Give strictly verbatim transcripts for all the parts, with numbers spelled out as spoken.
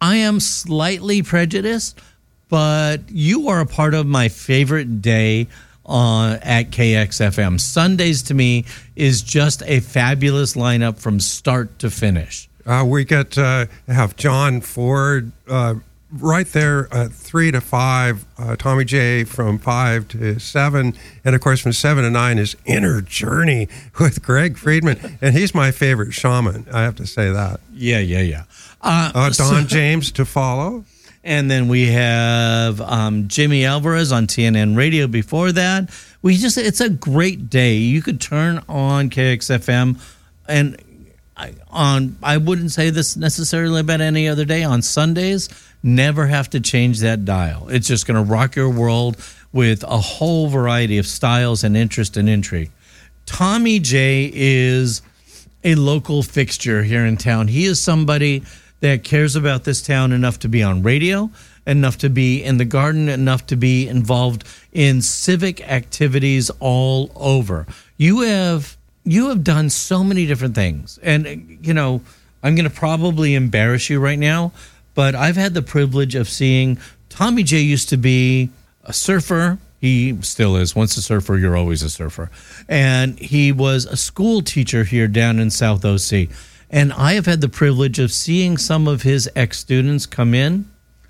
I am slightly prejudiced, but you are a part of my favorite day on at K X F M. Sundays to me is just a fabulous lineup from start to finish. Uh, we get uh, have John Ford uh, right there at three to five, uh, Tommy J from five to seven, and of course from seven to nine is Inner Journey with Greg Friedman, and he's my favorite shaman. I have to say that. Yeah, yeah, yeah. Uh, uh, Don so, James to follow. And then we have um, Jimmy Alvarez on T N N Radio before that. We just it's a great day. You could turn on K X F M, and I, on I wouldn't say this necessarily about any other day. On Sundays, never have to change that dial. It's just going to rock your world with a whole variety of styles and interest and intrigue. Tommy J is a local fixture here in town. He is somebody that cares about this town enough to be on radio, enough to be in the garden, enough to be involved in civic activities all over. You have you have done so many different things. And, you know, I'm going to probably embarrass you right now, but I've had the privilege of seeing Tommy J used to be a surfer. He still is. Once a surfer, you're always a surfer. And he was a school teacher here down in South O C. And I have had the privilege of seeing some of his ex-students come in,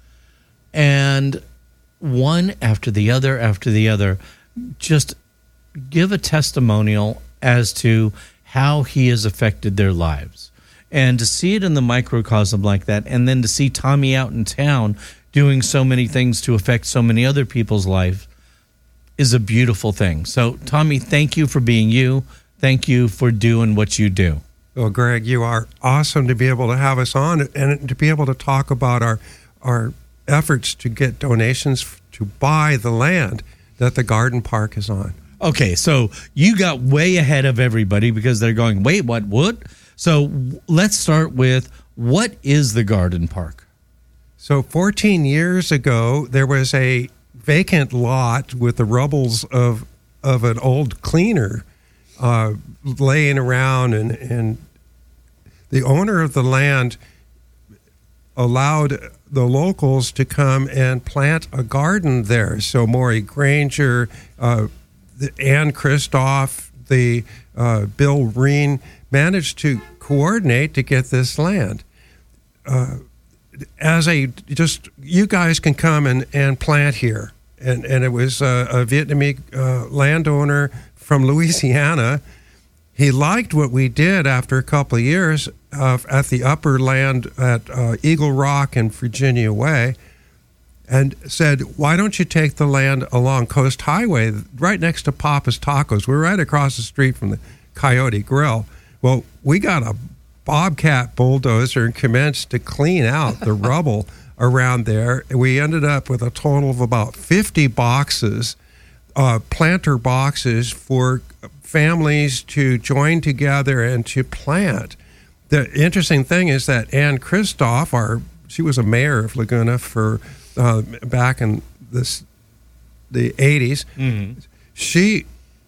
and one after the other after the other just give a testimonial as to how he has affected their lives. And to see it in the microcosm like that, and then to see Tommy out in town doing so many things to affect so many other people's life is a beautiful thing. So, Tommy, thank you for being you. Thank you for doing what you do. Well, Greg, you are awesome to be able to have us on and to be able to talk about our our efforts to get donations to buy the land that the garden park is on. Okay, so you got way ahead of everybody because they're going, wait, what, what? So let's start with, what is the garden park? So fourteen years ago, there was a vacant lot with the rubbles of of an old cleaner uh, laying around, and, and the owner of the land allowed the locals to come and plant a garden there. So Maury Granger, uh, the Ann Christoph, the uh, Bill Reen managed to coordinate to get this land. Uh, as a, just, you guys can come and, and plant here. And, and it was a, a Vietnamese uh, landowner from Louisiana. He liked what we did after a couple of years uh, at the upper land at uh, Eagle Rock and Virginia Way, and said, why don't you take the land along Coast Highway right next to Papa's Tacos? We're right across the street from the Coyote Grill. Well, we got a Bobcat bulldozer and commenced to clean out the rubble around there. We ended up with a total of about fifty boxes, uh, planter boxes for families to join together and to plant. The interesting thing is that Ann Christoph, our, she was a mayor of Laguna for uh, back in this, the eighties. Mm-hmm. She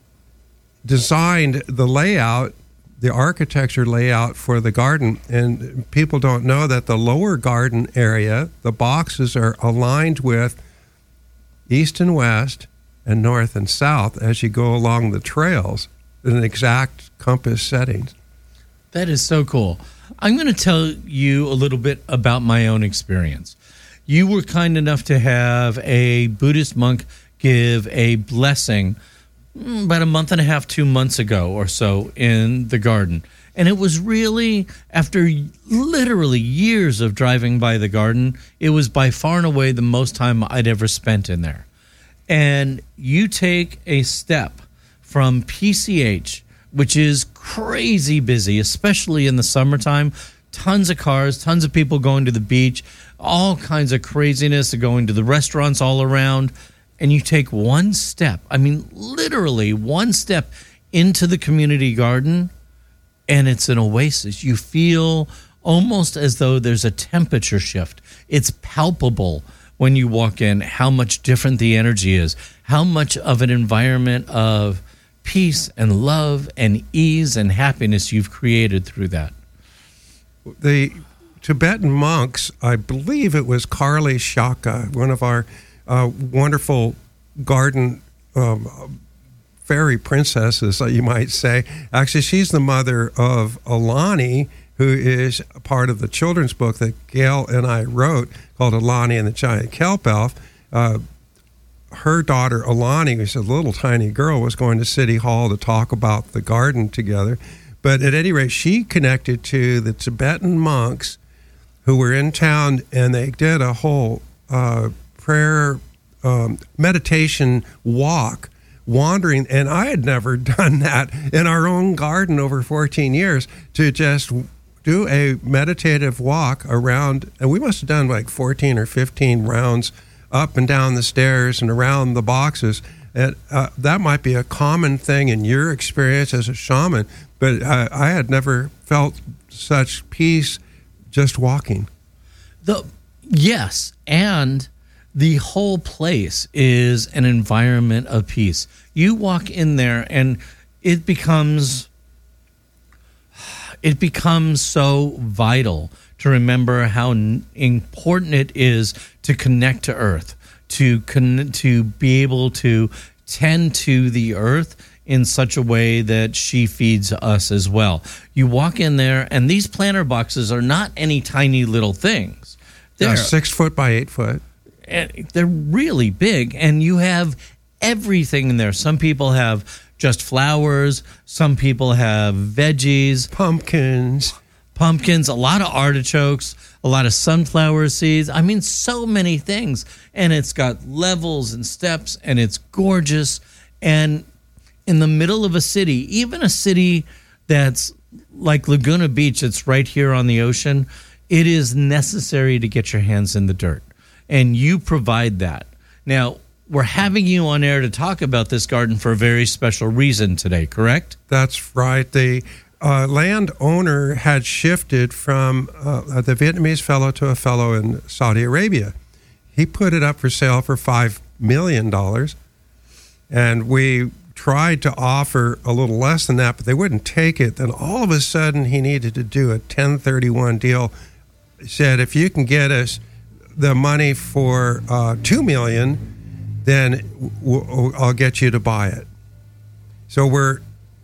designed the layout, the architecture layout for the garden, and people don't know that the lower garden area, the boxes are aligned with east and west and north and south as you go along the trails in an exact compass settings. That is so cool. I'm going to tell you a little bit about my own experience. You were kind enough to have a Buddhist monk give a blessing about a month and a half, two months ago or so in the garden. And it was really, after literally years of driving by the garden, it was by far and away the most time I'd ever spent in there. And you take a step from P C H, which is crazy busy, especially in the summertime, tons of cars, tons of people going to the beach, all kinds of craziness, going to the restaurants all around. And you take one step, I mean, literally one step into the community garden, and it's an oasis. You feel almost as though there's a temperature shift. It's palpable when you walk in how much different the energy is, how much of an environment of peace and love and ease and happiness you've created through that. The Tibetan monks, I believe it was Carly Shaka, one of our uh, wonderful garden um, fairy princesses, you might say. Actually, she's the mother of Alani, who is a part of the children's book that Gail and I wrote called Alani and the Giant Kelp Elf. Uh, her daughter, Alani, who's a little tiny girl, was going to City Hall to talk about the garden together. But at any rate, she connected to the Tibetan monks who were in town, and they did a whole uh, prayer um, meditation walk, wandering. And I had never done that in our own garden over fourteen years, to just do a meditative walk around. And we must have done like fourteen or fifteen rounds up and down the stairs and around the boxes. And uh, that might be a common thing in your experience as a shaman, but uh, I had never felt such peace just walking. The yes, and the whole place is an environment of peace. You walk in there and it becomes it becomes so vital to remember how important it is to connect to earth, to con- to be able to tend to the earth in such a way that she feeds us as well. You walk in there, and these planter boxes are not any tiny little things. They're yeah, six foot by eight foot. And they're really big, and you have everything in there. Some people have just flowers. Some people have veggies. Pumpkins. Pumpkins, a lot of artichokes, a lot of sunflower seeds. I mean, so many things. And it's got levels and steps, and it's gorgeous. And in the middle of a city, even a city that's like Laguna Beach, it's right here on the ocean, it is necessary to get your hands in the dirt. And you provide that. Now, we're having you on air to talk about this garden for a very special reason today, correct? That's right. The uh, landowner had shifted from uh, the Vietnamese fellow to a fellow in Saudi Arabia. He put it up for sale for five million dollars, and we tried to offer a little less than that, but they wouldn't take it. Then all of a sudden, he needed to do a ten thirty-one deal. He said, if you can get us the money for uh, two million dollars, then w- I'll get you to buy it. So we're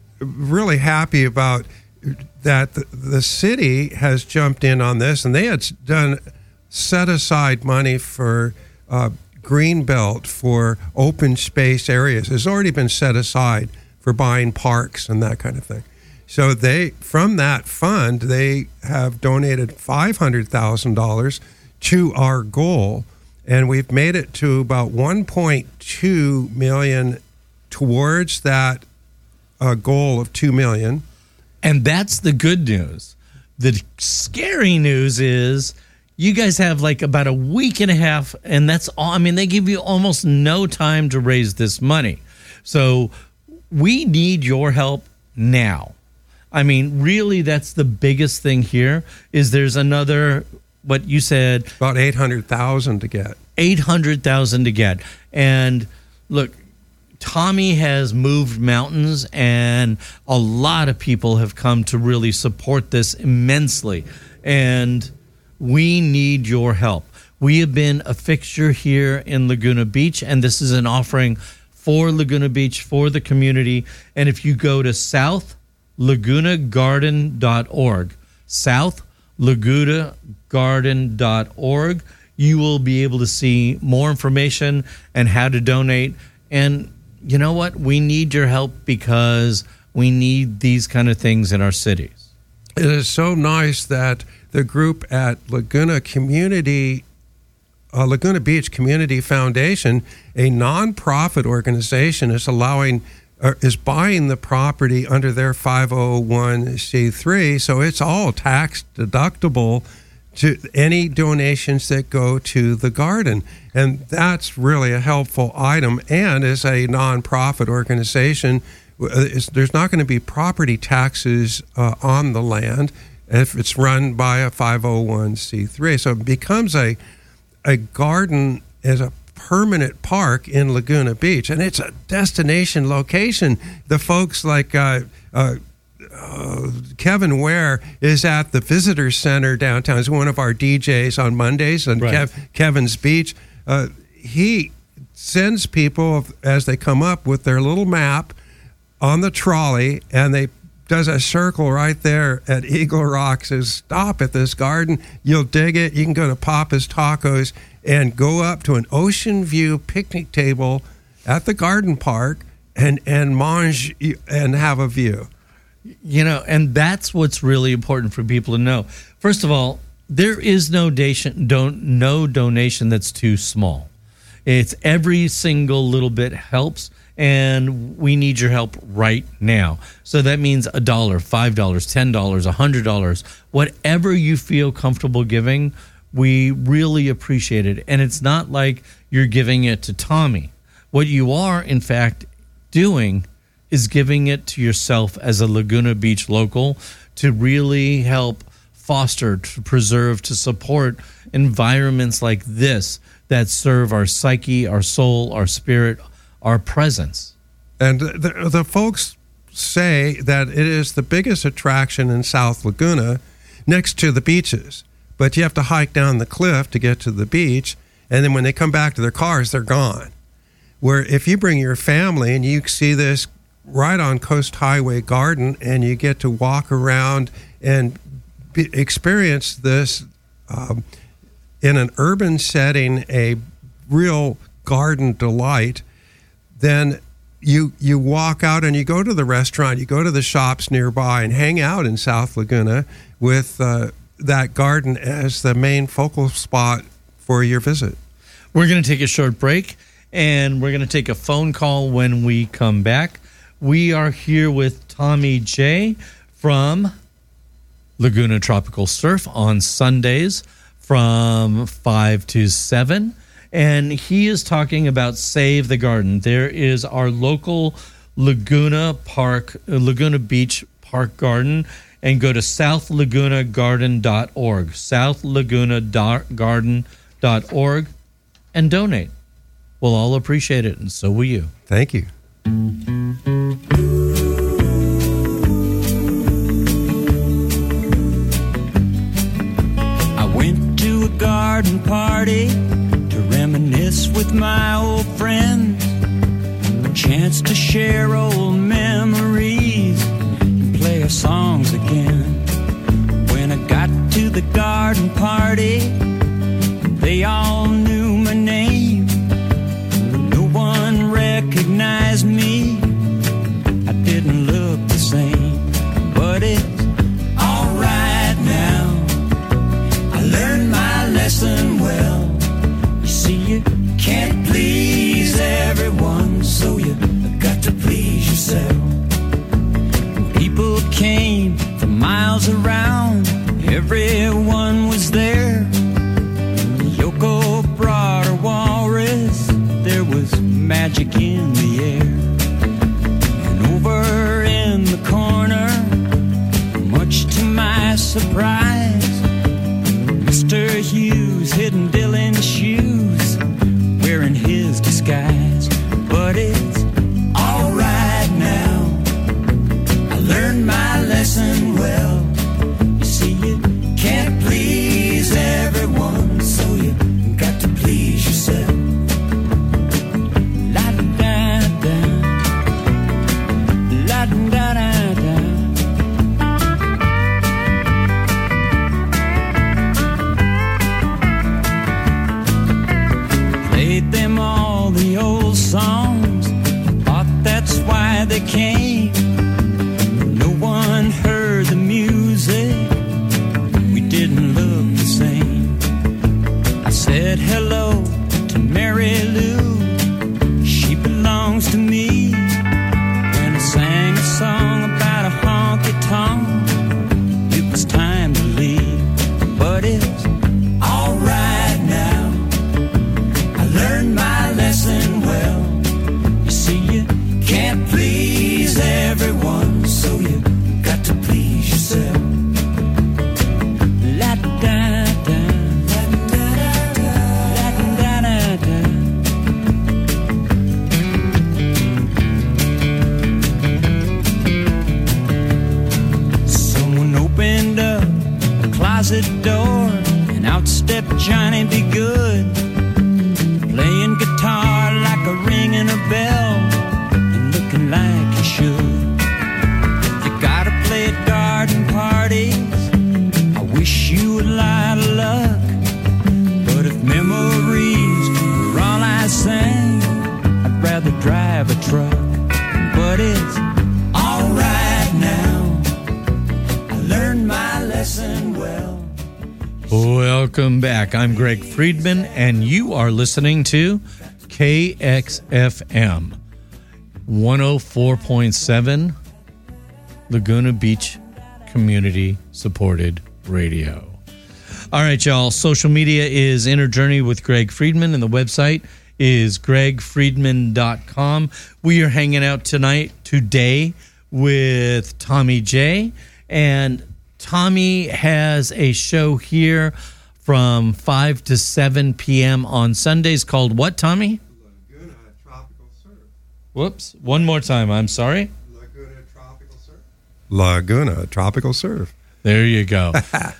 really happy about that. The, the city has jumped in on this, and they had done set aside money for uh, Greenbelt, for open space areas. It's already been set aside for buying parks and that kind of thing. So they, from that fund, they have donated five hundred thousand dollars to our goal, and we've made it to about one point two million dollars towards that uh, goal of two million dollars. And that's the good news. The scary news is you guys have like about a week and a half, and that's all. I mean, they give you almost no time to raise this money. So we need your help now. I mean, really, that's the biggest thing here is there's another, what you said, about eight hundred thousand to get. eight hundred thousand to get. And look, Tommy has moved mountains, and a lot of people have come to really support this immensely. And we need your help. We have been a fixture here in Laguna Beach, and this is an offering for Laguna Beach, for the community. And if you go to south laguna garden dot org, south laguna garden dot org, you will be able to see more information and how to donate. And you know what? We need your help because we need these kind of things in our cities. It is so nice that the group at Laguna Community, uh, Laguna Beach Community Foundation, a nonprofit organization, is allowing, uh, is buying the property under their five oh one c three, so it's all tax deductible to any donations that go to the garden. And that's really a helpful item. And as a nonprofit organization, there's not going to be property taxes uh, on the land if it's run by a five oh one c three. So it becomes a a garden as a permanent park in Laguna Beach, and it's a destination location. The folks like uh, uh, uh, Kevin Ware is at the Visitor Center downtown. He's one of our D Js on Mondays on Right. Kev, Kevin's Beach. Uh, he sends people as they come up with their little map on the trolley, and they does a circle right there at Eagle Rock, says, stop at this garden. You'll dig it. You can go to Papa's Tacos and go up to an ocean view picnic table at the garden park and, and mange and have a view. You know, and that's what's really important for people to know. First of all, there is no donation, don't, no donation that's too small. It's every single little bit helps, and we need your help right now. So that means a dollar, five dollars, ten dollars, a hundred dollars, whatever you feel comfortable giving. We really appreciate it, and it's not like you're giving it to Tommy. What you are, in fact, doing is giving it to yourself as a Laguna Beach local to really help foster, to preserve, to support environments like this that serve our psyche, our soul, our spirit, our presence. And the, the folks say that it is the biggest attraction in South Laguna next to the beaches. But you have to hike down the cliff to get to the beach, and then when they come back to their cars, they're gone. Where if you bring your family and you see this right on Coast Highway Garden, and you get to walk around and be, experience this um, in an urban setting, a real garden delight, then you you walk out and you go to the restaurant, you go to the shops nearby and hang out in South Laguna with uh, that garden as the main focal spot for your visit. We're going to take a short break, and we're going to take a phone call when we come back. We are here with Tommy J from Laguna Tropical Surf on Sundays from five to seven. And he is talking about Save the Garden. There is our local Laguna Park, Laguna Beach Park Garden, and go to south laguna garden dot org, south laguna garden dot org, and donate. We'll all appreciate it, and so will you. Thank you. I went to a garden party to reminisce with my old friends, a chance to share old memories and play our songs again. When I got to the garden party, they all knew my name. No one recognized me. I didn't look the same, but it's all right now. I learned my lesson well. You see, you can't please everyone, so you got to please yourself. People came from miles around, everyone was there. Yoko brought her walrus, there was magic in the air. And over in the corner, much to my surprise, Mister Hughes hidden Dylan's shoes, wearing his disguise. But it's all right now, I learned my lesson well. You see, you can't please everyone, so you got to please yourself. La da da, la da da da. Played them all the old songs, thought that's why they came. No one heard the music, we didn't look the same. I said hello to Mary Lou, she belongs to me. When I sang a song about a honky-tonk, it was time to leave. But it's all right now, I learned my lesson well. You see, you can't please everyone, pretty good. Playing guitar like a ringing a bell and looking like you should. You gotta play at garden parties. I wish you would lie to luck. But if memories were all I sang, I'd rather drive a truck. But it's all right now. I learned my lesson well. Welcome back. I'm Greg Friedman, and you are listening to K X F M one oh four point seven, Laguna Beach Community Supported Radio. All right, y'all. Social media is Inner Journey with Greg Friedman, and the website is greg friedman dot com. We are hanging out tonight, today, with Tommy J, and Tommy has a show here from five to seven p.m. on Sundays called what, Tommy? Laguna Tropical Surf. Whoops. One more time. I'm sorry. Laguna Tropical Surf. Laguna Tropical Surf. There you go.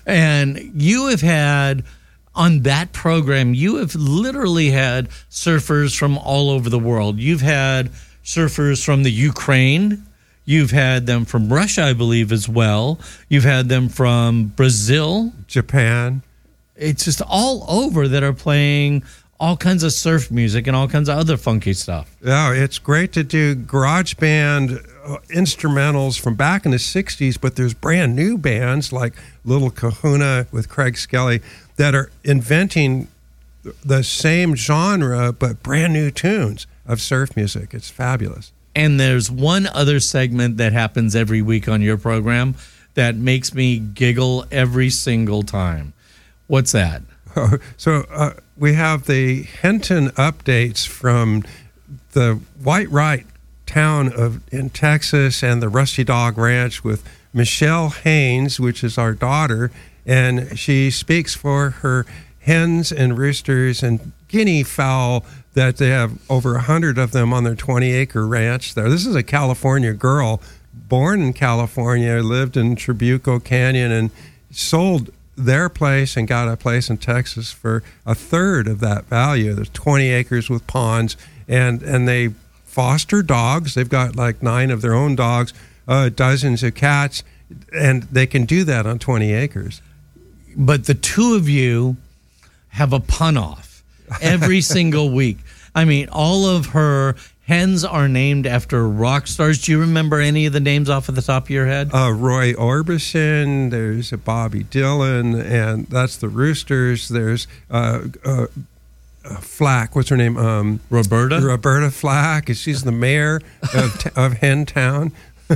And you have had, on that program, you have literally had surfers from all over the world. You've had surfers from the Ukraine. You've had them from Russia, I believe, as well. You've had them from Brazil. Japan. It's just all over that are playing all kinds of surf music and all kinds of other funky stuff. Yeah, it's great to do garage band uh, instrumentals from back in the sixties, but there's brand new bands like Little Kahuna with Craig Skelly that are inventing the same genre but brand new tunes of surf music. It's fabulous. And there's one other segment that happens every week on your program that makes me giggle every single time. What's that? So uh, we have the Henton updates from the White Wright town of in Texas and the Rusty Dog Ranch with Michelle Haynes, which is our daughter, and she speaks for her hens and roosters and guinea fowl that they have over one hundred of them on their twenty-acre ranch there. This is a California girl, born in California, lived in Trabuco Canyon, and sold their place and got a place in Texas for a third of that value. There's twenty acres with ponds, and, and they foster dogs. They've got like nine of their own dogs, uh, dozens of cats, and they can do that on twenty acres. But the two of you have a pun off every single week. I mean, all of her hens are named after rock stars. Do you remember any of the names off of the top of your head? Uh, Roy Orbison, there's a Bobby Dylan, and that's the roosters. There's uh, uh, uh, Flack, what's her name? Um, Roberta? Roberta Flack. She's the mayor of, t- of Hen Town.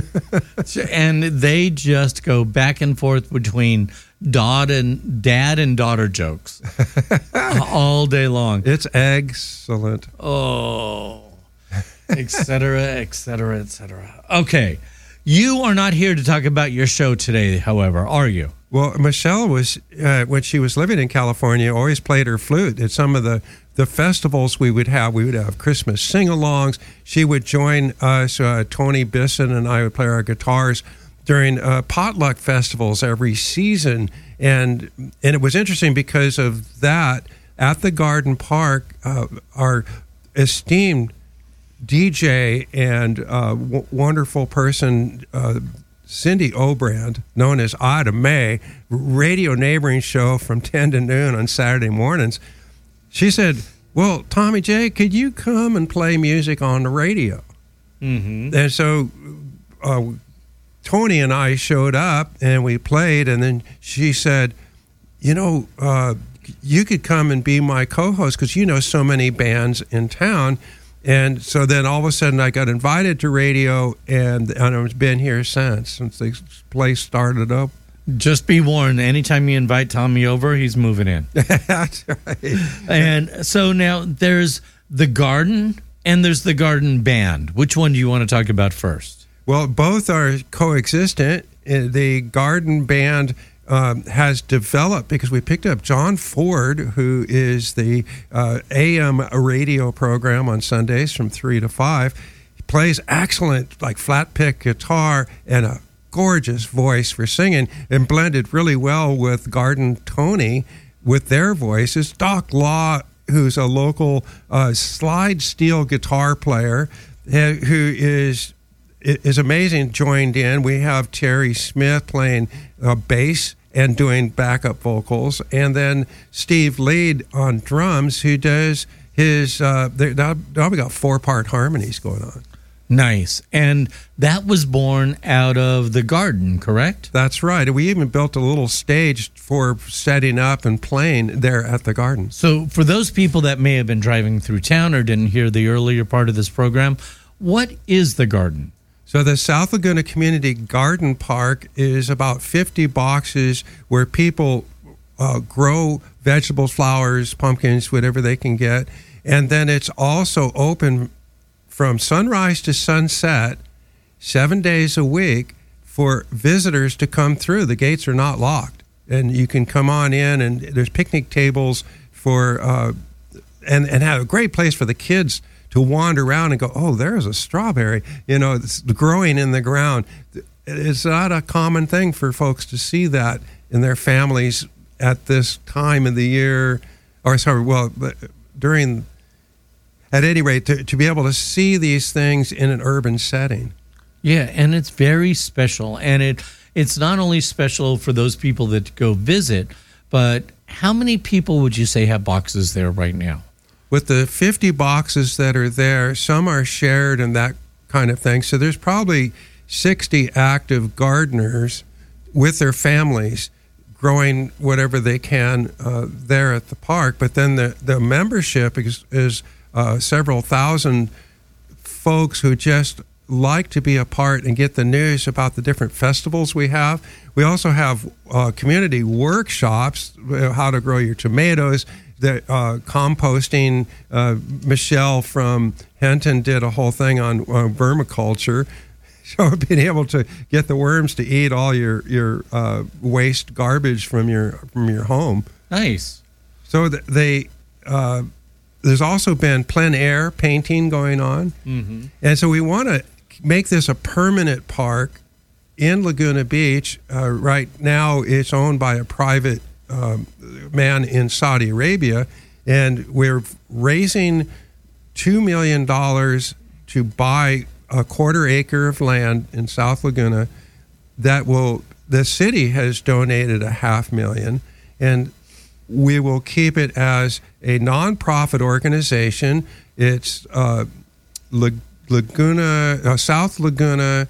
And they just go back and forth between dad and dad and daughter jokes all day long. It's excellent. Oh, et cetera, et cetera, et cetera. Okay, you are not here to talk about your show today, however, are you? Well, Michelle was, uh, when she was living in California, always played her flute at some of the, the festivals we would have. We would have Christmas sing-alongs. She would join us, uh, Tony Bisson and I would play our guitars during uh, potluck festivals every season. And and it was interesting because of that, at the Garden Park, uh, our esteemed D J and uh, w- wonderful person, uh, Cindy Obrand, known as Ada May, radio neighboring show from ten to noon on Saturday mornings, she said, well, Tommy J, could you come and play music on the radio? Mm-hmm. And so uh, Tony and I showed up and we played, and then she said, you know, uh, you could come and be my co-host because you know so many bands in town. And so then all of a sudden I got invited to radio, and, and I've been here since, since the place started up. Just be warned, anytime you invite Tommy over, he's moving in. That's right. And so now there's the Garden and there's the Garden Band. Which one do you want to talk about first? Well, both are coexistent. The Garden Band um, has developed because we picked up John Ford, who is the uh, A M radio program on Sundays from three to five. He plays excellent, like flat pick guitar and a gorgeous voice for singing, and blended really well with Garden Tony. with their voices. Doc Law, who's a local uh, slide steel guitar player, uh, who is is amazing, joined in. We have Terry Smith playing uh, bass and doing backup vocals, and then Steve Lead on drums, who does his. Uh, now we got four part harmonies going on. Nice. And that was born out of the garden, correct? That's right. We even built a little stage for setting up and playing there at the garden. So for those people that may have been driving through town or didn't hear the earlier part of this program, what is the garden? So the South Laguna Community Garden Park is about fifty boxes where people uh, grow vegetables, flowers, pumpkins, whatever they can get. And then it's also open from sunrise to sunset, seven days a week, for visitors to come through. The gates are not locked, and you can come on in, and there's picnic tables for, uh, and and have a great place for the kids to wander around and go, oh, there's a strawberry, you know, it's growing in the ground. It's not a common thing for folks to see that in their families at this time of the year, or sorry, well, during. At any rate, to, to be able to see these things in an urban setting. Yeah, and it's very special. And it it's not only special for those people that go visit, but how many people would you say have boxes there right now? With the fifty boxes that are there, some are shared and that kind of thing. So there's probably sixty active gardeners with their families growing whatever they can uh, there at the park. But then the, the membership is... is Uh, several thousand folks who just like to be a part and get the news about the different festivals we have. We also have uh, community workshops, how to grow your tomatoes, the uh, composting. Uh, Michelle from Henton did a whole thing on uh, vermiculture. So being able to get the worms to eat all your your uh, waste garbage from your from your home. Nice. So th- they. Uh, There's also been plein air painting going on. Mm-hmm. And so we want to make this a permanent park in Laguna Beach. Uh, right now, it's owned by a private um, man in Saudi Arabia. And we're raising two million dollars to buy a quarter acre of land in South Laguna that will, the city has donated a half million. And we will keep it as a nonprofit organization. It's uh, Laguna, uh, South Laguna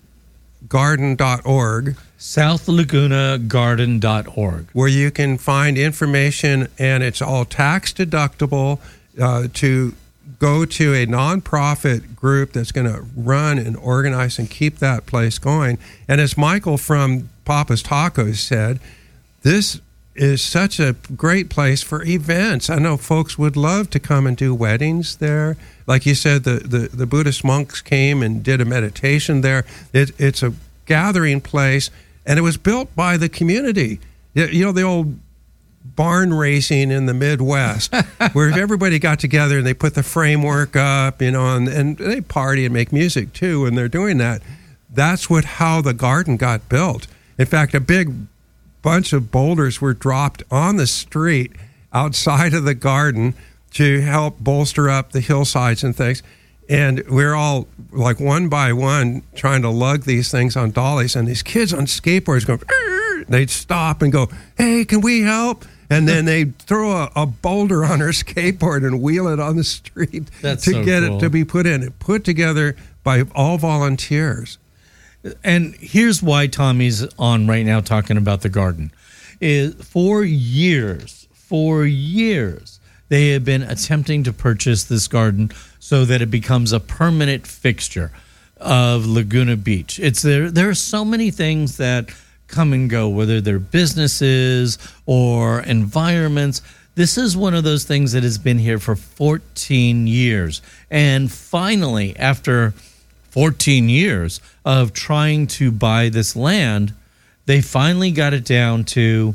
Garden dot org. South Laguna Garden dot org. Where you can find information, and it's all tax deductible uh, to go to a nonprofit group that's going to run and organize and keep that place going. And as Michael from Papa's Tacos said, this is such a great place for events. I know folks would love to come and do weddings there. Like you said, the, the, the Buddhist monks came and did a meditation there. It, it's a gathering place, and it was built by the community. You know, the old barn racing in the Midwest, where everybody got together and they put the framework up, you know, and, and they party and make music too when they're doing that. That's what how the garden got built. In fact, a big bunch of boulders were dropped on the street outside of the garden to help bolster up the hillsides and things. And we're all like one by one trying to lug these things on dollies, and these kids on skateboards go, they'd stop and go, hey, can we help? And then they throw a, a boulder on her skateboard and wheel it on the street That's to so get cool. it to be put in, put together by all volunteers. And here's why Tommy's on right now talking about the garden. Is for years, for years, they have been attempting to purchase this garden so that it becomes a permanent fixture of Laguna Beach. It's there. There are so many things that come and go, whether they're businesses or environments. This is one of those things that has been here for fourteen years. And finally, after fourteen years of trying to buy this land, they finally got it down to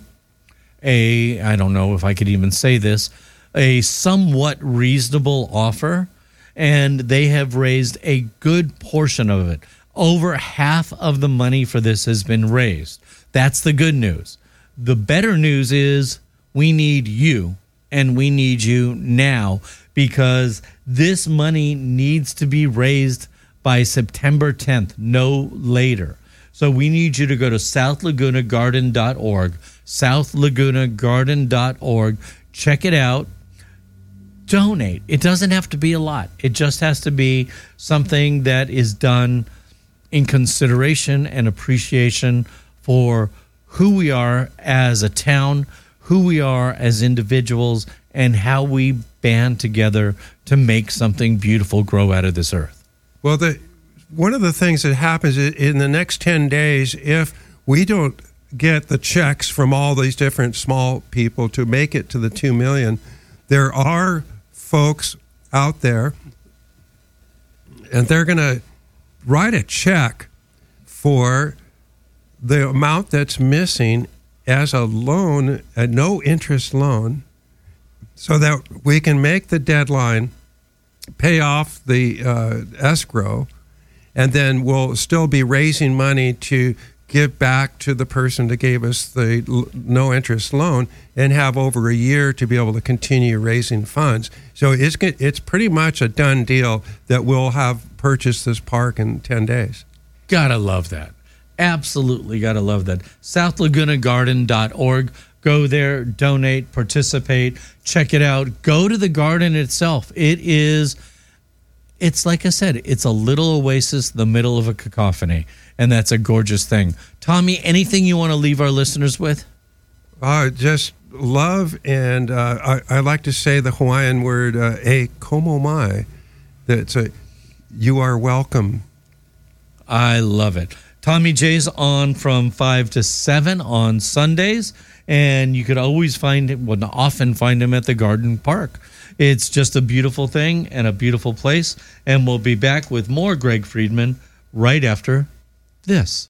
a, I don't know if I could even say this, a somewhat reasonable offer. And they have raised a good portion of it. Over half of the money for this has been raised. That's the good news. The better news is we need you, and we need you now, because this money needs to be raised by September tenth, no later. So we need you to go to south laguna garden dot org, south laguna garden dot org. Check it out. Donate. It doesn't have to be a lot. It just has to be something that is done in consideration and appreciation for who we are as a town, who we are as individuals, and how we band together to make something beautiful grow out of this earth. Well, the one of the things that happens i- in the next ten days, if we don't get the checks from all these different small people to make it to the two million, there are folks out there, and they're going to write a check for the amount that's missing as a loan, a no interest loan, so that we can make the deadline, pay off the uh, escrow, and then we'll still be raising money to give back to the person that gave us the l- no interest loan, and have over a year to be able to continue raising funds. So it's g- it's pretty much a done deal that we'll have purchased this park in ten days. Gotta love that. Absolutely gotta love that. south laguna garden dot org. Go there, donate, participate, check it out. Go to the garden itself. It is, it's like I said, it's a little oasis in the middle of a cacophony, and that's a gorgeous thing. Tommy, anything you want to leave our listeners with? Uh, just love, and uh, I, I like to say the Hawaiian word uh, e komo mai. That's a, you are welcome. I love it. Tommy J's on from five to seven on Sundays, and you could always find him, well, often find him at the Garden Park. It's just a beautiful thing and a beautiful place, and we'll be back with more Greg Friedman right after this.